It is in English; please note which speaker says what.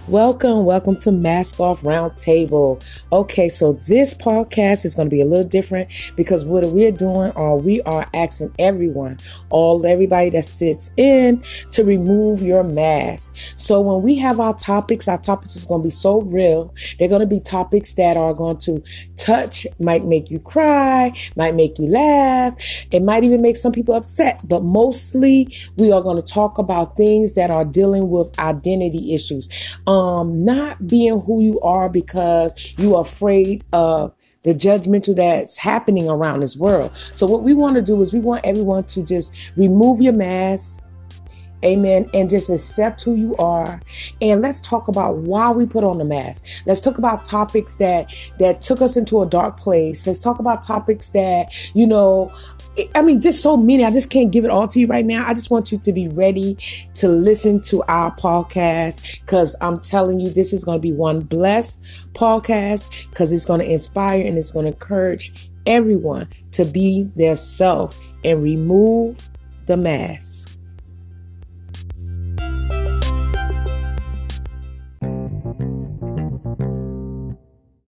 Speaker 1: Welcome to Mask Off Roundtable. Okay, so this podcast is going to be a little different because what we're doing we are asking everybody that sits in to remove your mask. So when we have our topics are going to be so real. They're going to be topics that are going to touch, might make you cry, might make you laugh. It might even make some people upset, but mostly we are going to talk about things that are dealing with identity issues. Not being who you are because you are afraid of the judgmental that's happening around this world. So what we want to do is we want everyone to just remove your mask. Amen. And just accept who you are. And let's talk about why we put on the mask. Let's talk about topics that took us into a dark place. Let's talk about topics that, just so many. I just can't give it all to you right now. I just want you to be ready to listen to our podcast because I'm telling you, this is going to be one blessed podcast because it's going to inspire and it's going to encourage everyone to be their self and remove the mask.